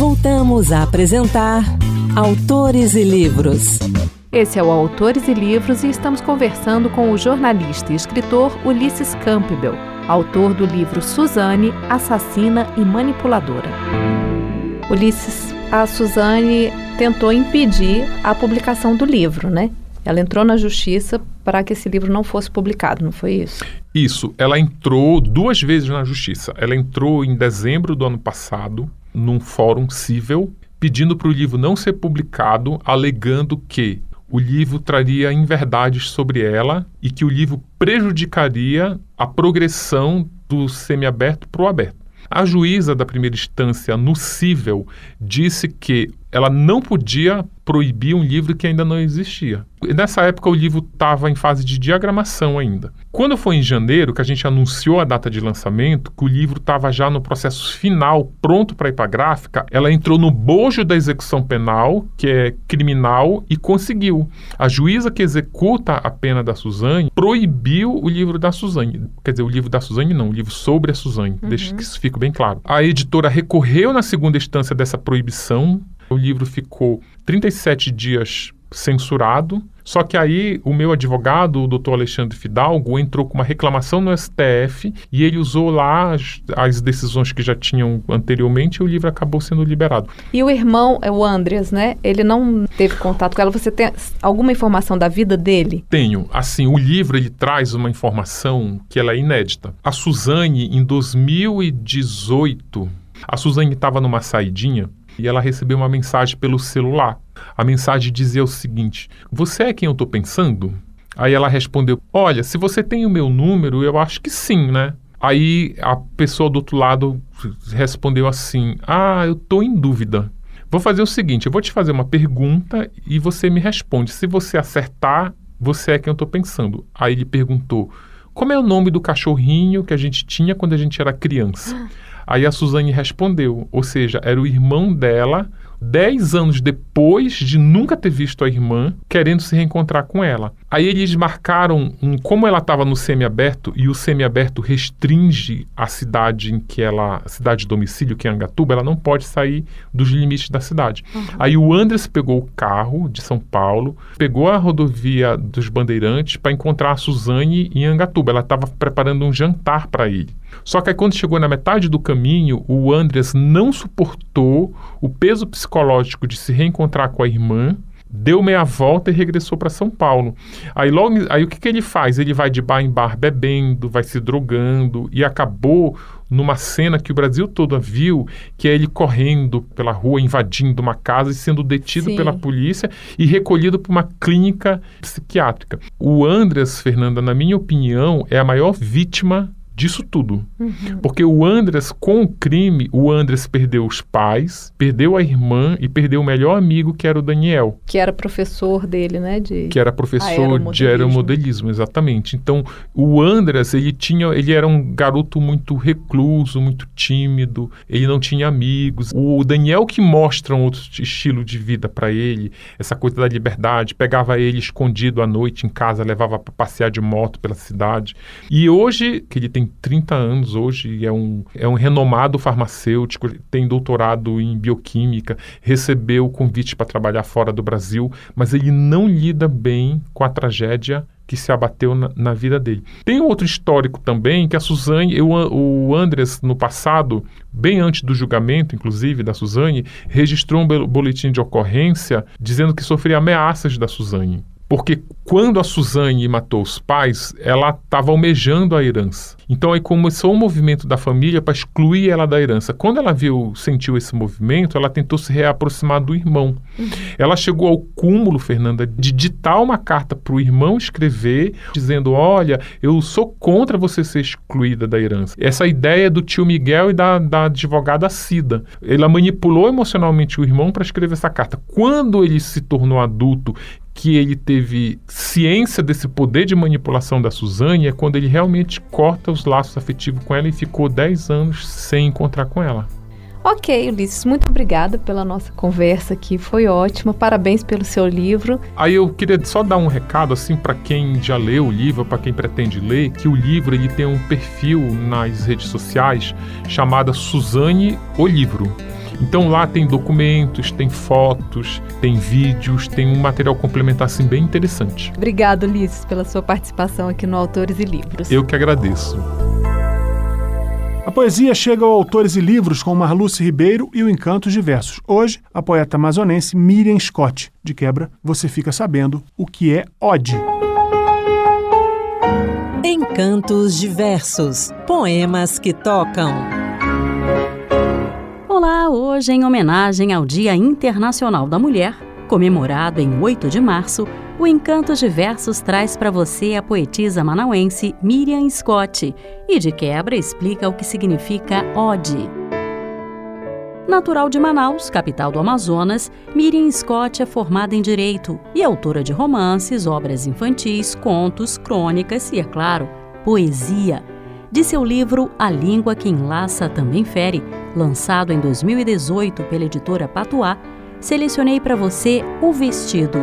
Voltamos a apresentar Autores e Livros. Esse é o Autores e Livros e estamos conversando com o jornalista e escritor Ulisses Campbell, autor do livro Suzane, Assassina e Manipuladora. Ulisses, a Suzane tentou impedir a publicação do livro, né? Ela entrou na justiça para que esse livro não fosse publicado, não foi isso? Isso, ela entrou 2 vezes na justiça. Ela entrou em dezembro do ano passado, num fórum civil, pedindo para o livro não ser publicado, alegando que o livro traria inverdades sobre ela e que o livro prejudicaria a progressão do semiaberto para o aberto. A juíza da primeira instância no cível disse que ela não podia proibir um livro que ainda não existia. Nessa época o livro estava em fase de diagramação ainda. Quando foi em janeiro que a gente anunciou a data de lançamento, que o livro estava já no processo final, pronto para ir para a gráfica, ela entrou no bojo da execução penal, que é criminal, e conseguiu. A juíza que executa a pena da Suzane proibiu o livro da Suzane. Quer dizer, o livro da Suzane não, o livro sobre a Suzane. Deixa que isso fique bem claro. A editora recorreu na segunda instância dessa proibição. O livro ficou 37 dias censurado, só que aí o meu advogado, o doutor Alexandre Fidalgo, entrou com uma reclamação no STF e ele usou lá as decisões que já tinham anteriormente e o livro acabou sendo liberado. E o irmão, o Andreas, né? Ele não teve contato com ela. Você tem alguma informação da vida dele? Tenho. Assim, o livro ele traz uma informação que ela é inédita. A Suzane, em 2018, a Suzane estava numa saidinha e ela recebeu uma mensagem pelo celular. A mensagem dizia o seguinte: você é quem eu estou pensando? Aí ela respondeu: olha, se você tem o meu número, eu acho que sim, né? Aí a pessoa do outro lado respondeu assim: eu estou em dúvida. Vou fazer o seguinte, eu vou te fazer uma pergunta e você me responde. Se você acertar, você é quem eu estou pensando. Aí ele perguntou: como é o nome do cachorrinho que a gente tinha quando a gente era criança? Aí a Suzane respondeu, ou seja, era o irmão dela, 10 anos depois de nunca ter visto a irmã, querendo se reencontrar com ela. Aí eles marcaram, como ela estava no semiaberto, e o semiaberto restringe a cidade em que ela, a cidade de domicílio, que é Angatuba, ela não pode sair dos limites da cidade. Aí o Andreas pegou o carro de São Paulo, pegou a rodovia dos Bandeirantes para encontrar a Suzane em Angatuba. Ela estava preparando um jantar para ele. Só que aí, quando chegou na metade do caminho, o Andreas não suportou o peso psicológico de se reencontrar com a irmã, deu meia volta e regressou para São Paulo. Aí o que ele faz? Ele vai de bar em bar bebendo, vai se drogando e acabou numa cena que o Brasil todo viu, que é ele correndo pela rua, invadindo uma casa e sendo detido pela polícia e recolhido para uma clínica psiquiátrica. O Andreas, Fernanda, na minha opinião, é a maior vítima disso tudo. Porque o Andreas, com o crime, o Andreas perdeu os pais, perdeu a irmã e perdeu o melhor amigo, que era o Daniel. Que era professor dele, né? Que era professor de aeromodelismo, exatamente. Então, o Andreas, ele era um garoto muito recluso, muito tímido, ele não tinha amigos. O Daniel que mostra um outro estilo de vida para ele, essa coisa da liberdade, pegava ele escondido à noite em casa, levava para passear de moto pela cidade. E hoje, que ele tem 30 anos hoje, é um renomado farmacêutico, tem doutorado em bioquímica, recebeu o convite para trabalhar fora do Brasil, mas ele não lida bem com a tragédia que se abateu na vida dele. Tem outro histórico também, que a Suzane, o Andreas, no passado, bem antes do julgamento, inclusive, da Suzane, registrou um boletim de ocorrência dizendo que sofria ameaças da Suzane. Porque quando a Suzane matou os pais, ela estava almejando a herança. Então aí começou um movimento da família para excluir ela da herança. Quando ela sentiu esse movimento, ela tentou se reaproximar do irmão. Ela chegou ao cúmulo, Fernanda, de ditar uma carta para o irmão escrever, dizendo: olha, eu sou contra você ser excluída da herança. Essa ideia do tio Miguel e da advogada Cida. Ela manipulou emocionalmente o irmão para escrever essa carta. Quando ele se tornou adulto, que ele teve ciência desse poder de manipulação da Suzane, é quando ele realmente corta os laços afetivos com ela e ficou 10 anos sem encontrar com ela. Ok, Ulisses, muito obrigada pela nossa conversa aqui, foi ótima, parabéns pelo seu livro. Aí eu queria só dar um recado assim para quem já leu o livro, para quem pretende ler, que o livro ele tem um perfil nas redes sociais chamado Suzane o Livro. Então lá tem documentos, tem fotos, tem vídeos, tem um material complementar assim, bem interessante. Obrigado, Ulisses, pela sua participação aqui no Autores e Livros. Eu que agradeço. A poesia chega ao Autores e Livros com Marluce Ribeiro e o Encantos Diversos. Hoje, a poeta amazonense Miriam Scott. De quebra, você fica sabendo o que é ode. Encantos Diversos. Poemas que tocam. Olá, hoje em homenagem ao Dia Internacional da Mulher, comemorado em 8 de março, o Encantos Diversos traz para você a poetisa manauense Miriam Scott e, de quebra, explica o que significa ode. Natural de Manaus, capital do Amazonas, Miriam Scott é formada em Direito e autora de romances, obras infantis, contos, crônicas e, é claro, poesia. De seu livro A Língua que Enlaça Também Fere, lançado em 2018 pela editora Patuá, selecionei para você O Vestido.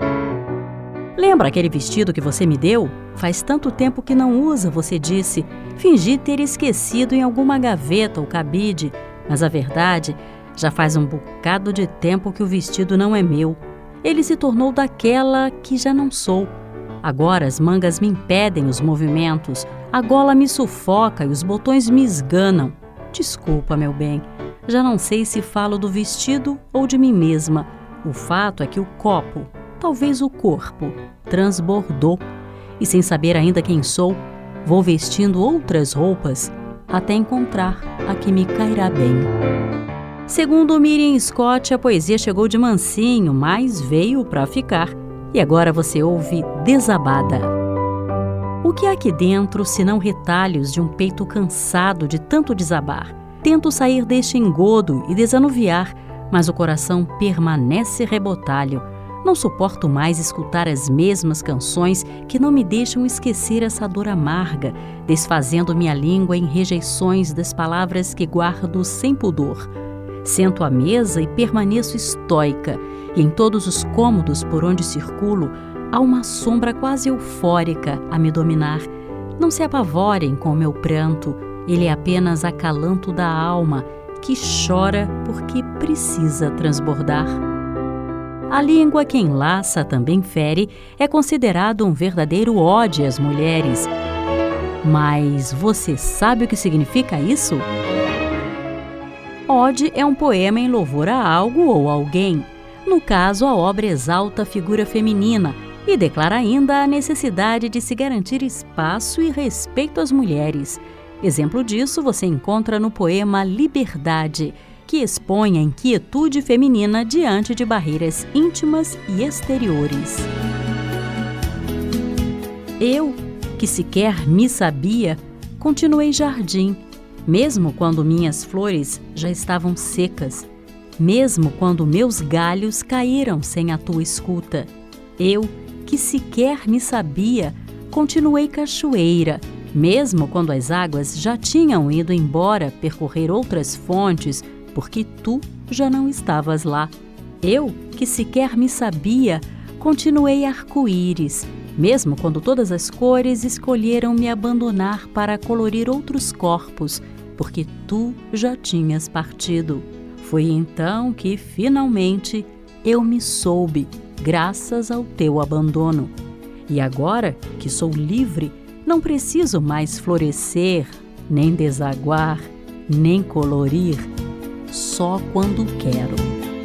Lembra aquele vestido que você me deu? Faz tanto tempo que não usa, você disse. Fingi ter esquecido em alguma gaveta ou cabide, mas a verdade, já faz um bocado de tempo que o vestido não é meu. Ele se tornou daquela que já não sou. Agora as mangas me impedem os movimentos, a gola me sufoca e os botões me esganam. Desculpa, meu bem, já não sei se falo do vestido ou de mim mesma. O fato é que o copo, talvez o corpo, transbordou. E sem saber ainda quem sou, vou vestindo outras roupas até encontrar a que me cairá bem. Segundo Miriam Scott, a poesia chegou de mansinho, mas veio para ficar. E agora você ouve Desabada. O que há aqui dentro, senão retalhos de um peito cansado de tanto desabar? Tento sair deste engodo e desanuviar, mas o coração permanece rebotalho. Não suporto mais escutar as mesmas canções que não me deixam esquecer essa dor amarga, desfazendo minha língua em rejeições das palavras que guardo sem pudor. Sento à mesa e permaneço estoica, e em todos os cômodos por onde circulo, há uma sombra quase eufórica a me dominar. Não se apavorem com o meu pranto, ele é apenas acalanto da alma, que chora porque precisa transbordar. A língua que enlaça também fere é considerado um verdadeiro ode às mulheres. Mas você sabe o que significa isso? Ode é um poema em louvor a algo ou alguém. No caso, a obra exalta a figura feminina e declara ainda a necessidade de se garantir espaço e respeito às mulheres. Exemplo disso você encontra no poema Liberdade, que expõe a inquietude feminina diante de barreiras íntimas e exteriores. Eu, que sequer me sabia, continuei jardim, mesmo quando minhas flores já estavam secas, mesmo quando meus galhos caíram sem a tua escuta. Eu, que sequer me sabia, continuei cachoeira, mesmo quando as águas já tinham ido embora percorrer outras fontes, porque tu já não estavas lá. Eu, que sequer me sabia, continuei arco-íris, mesmo quando todas as cores escolheram me abandonar para colorir outros corpos, porque tu já tinhas partido. Foi então que, finalmente, eu me soube, graças ao teu abandono. E agora que sou livre, não preciso mais florescer, nem desaguar, nem colorir, só quando quero.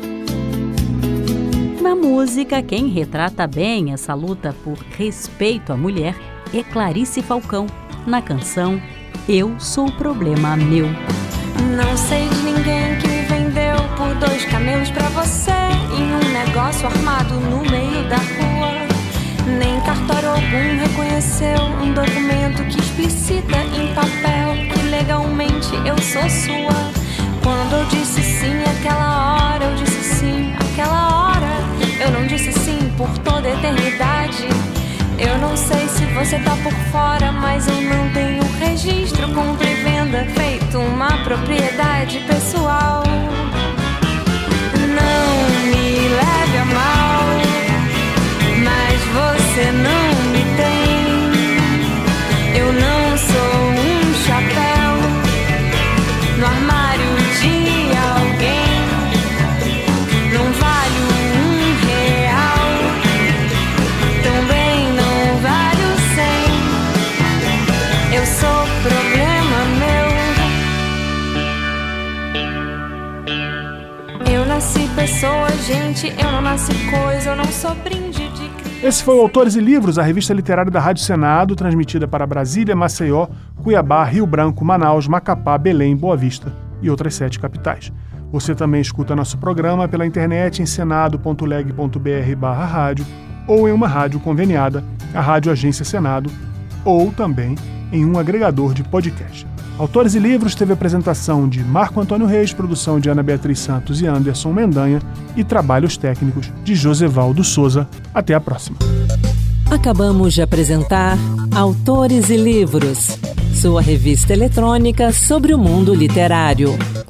Na música, quem retrata bem essa luta por respeito à mulher é Clarice Falcão, na canção Eu Sou o Problema Meu. Não sei de ninguém que me vendeu por 2 camelos pra você, em um negócio armado no meio da rua. Nem cartório algum reconheceu um documento que explicita em papel que legalmente eu sou sua. Quando eu disse sim aquela hora, eu disse sim aquela hora. Eu não disse sim por toda a eternidade. Eu não sei se você tá por fora, mas eu não tenho registro, compra e venda, feito uma propriedade pessoal. Não me leve a mal, mas você não me tem. Eu não sou um chapéu no armário de alguém. Eu nasci pessoa, gente, eu não nasci coisa, eu não sou brinde de Cristo. Esse foi o Autores e Livros, a revista literária da Rádio Senado, transmitida para Brasília, Maceió, Cuiabá, Rio Branco, Manaus, Macapá, Belém, Boa Vista e outras 7 capitais. Você também escuta nosso programa pela internet em senado.leg.br/rádio ou em uma rádio conveniada, a Rádio Agência Senado, ou também em um agregador de podcast. Autores e Livros teve apresentação de Marco Antônio Reis, produção de Ana Beatriz Santos e Anderson Mendanha e trabalhos técnicos de Josevaldo Souza. Até a próxima. Acabamos de apresentar Autores e Livros, sua revista eletrônica sobre o mundo literário.